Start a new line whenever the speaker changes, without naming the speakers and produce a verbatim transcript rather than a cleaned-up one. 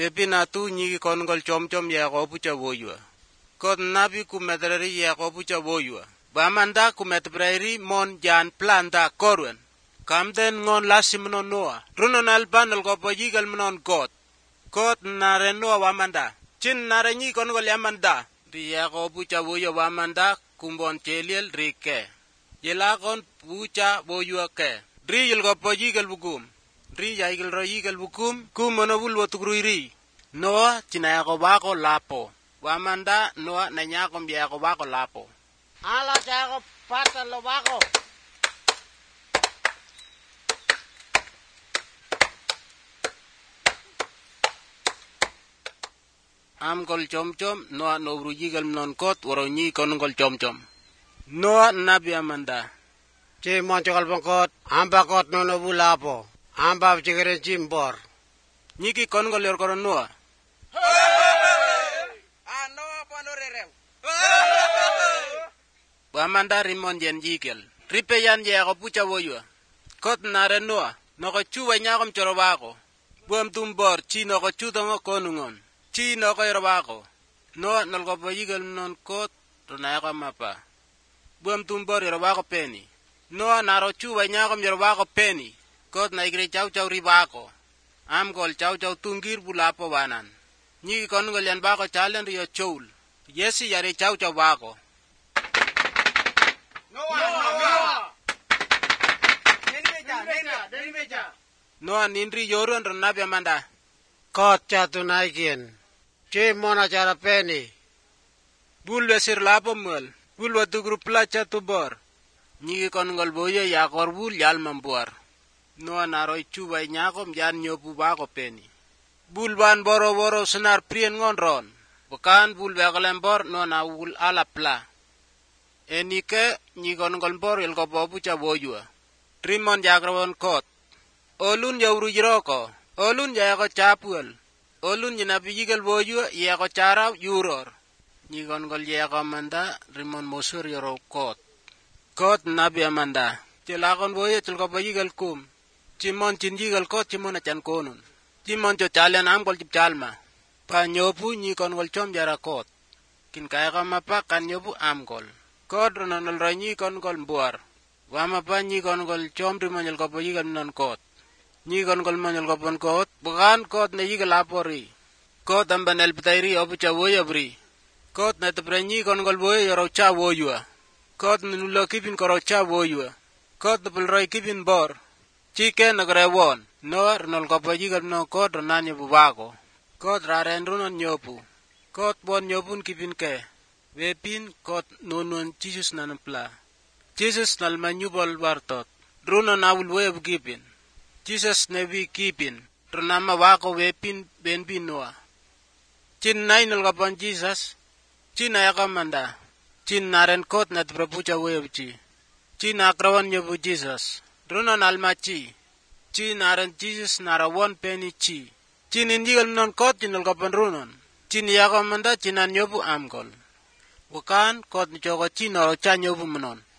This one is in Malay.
Epinatu nyiki kongol chom chom Yakobu cha woyua. Kot nabi kumetreri Yakobu cha woyua. Bamanda kumetbreri mon jan planta korwen. Kamden ngon lasimnon noa. Runon albanel kopoyigal mnon kot. Kot nare noa wamanda. Chin nare nyi kongol yamanda. Ri Yakobu cha woyua wamanda kumbon cheliel rike. Yelakon pucha woyua ke. Ri yil kopoyigal bukum. Ri yaigil royigal bukum. Kumono wulwo tukruiri. Noa china Yakobako lapo. Wamanda noa na nyakom Yakobako lapo.
Ala chako pata lo bako.
Am kol chom chom noa no brujigal mnon kot waro nyi kon kol chom chom. Noa nabi amanda.
Che moncho kalpangkot. Amba kot nono bulapo. Amba chikere chimbor.
Nyiki kon kol yor koron noa.
Ano pano rerew.
Wamanda rimon jen jikel. Ripe yan Yakobu cha woyua. Kot nare noa. Noko chuwa nyakom chorobako. Buam tumbor chi noko chutongo konungon. Chi noko yorobako. Noa nalko poyigal mnon kot runayako mapa. Buam tumbor yorobako peni. Noa naro chuwa nyakom yorobako peni. Kot na igre chau chau ribako. Am kol chau chau tungir bulapo wanan. Nyiki konungol yan bako chalen riyo choul. Yesi yari chau chau bako.
Noa, Noa. Ninimeja, ninimeja, ninimeja.
Noa nindri yoron runabi amanda.
Kot chatu naikien. Che mona cara peni.
Bulwe sir lapo muel. Bulwa tugru pla chatu bor. Nyiki konungol boyo yakor bul yal mambuar. Noa naroi chuwa nyakom yan nyopu bako peni. Bulban boro boro senar prien ngon ron. Bukan bulwe kalembor noa na ul ala pla. Enike nyikon kolmbor il kopopu cha woyua. Trimon jakrawon kot. Olun ya uru jiroko. Olun ya yako chapuel. Olun yinapijigal woyua yako charaw yuror. Nyikon kol yako amanda rimon mosur yoro kot. Kot nabi amanda. Chilakon woyua chil kopoyigal kum. Chimon chinjigal kot chimon achan konun. Chimon cho chalian amkol chipchalma. Pa nyopu nyikon kol chom jara kot. Kinkaya kamapa kan nyopu amkol. Kot runanol ranyi kon kol mbuar. Wama pa nyi kon kol chom rimanyal kopo yigal non kot. Nyi kon kol manyal kopon kot. Bukan kot na yigal apori. Kot ambanel pitairi opu cha woya bri. Kot na tepre nyi kon kol woya yoro cha woyua. Kot nulo kipin koro cha woyua. Kot napulroy kipin bor. Chike nagrewon. Noa runol kopo yigal non kot runanya bubako. Kot raren runon nyopu. Kot bon nyopun kipin ke. Wepin kot nonon Jesus nanampla. Jesus nalmanyubol wartot. Runo na ulwe bugipin. Jesus nevi kipin. Runama wako wepin benbin noa. Chin nainal kapan Jesus. Chin ayakamanda. Chin naren kot nat prapucha webchi. Chin akrawan nyobu Jesus. Runo nalmachi. Chin naren Jesus narawon peni chi. Chin indigal non kot chinal kapan runon. Chin ayakamanda chin anyobu amkol. Bukan kot ni choko chino chanyo bumenon.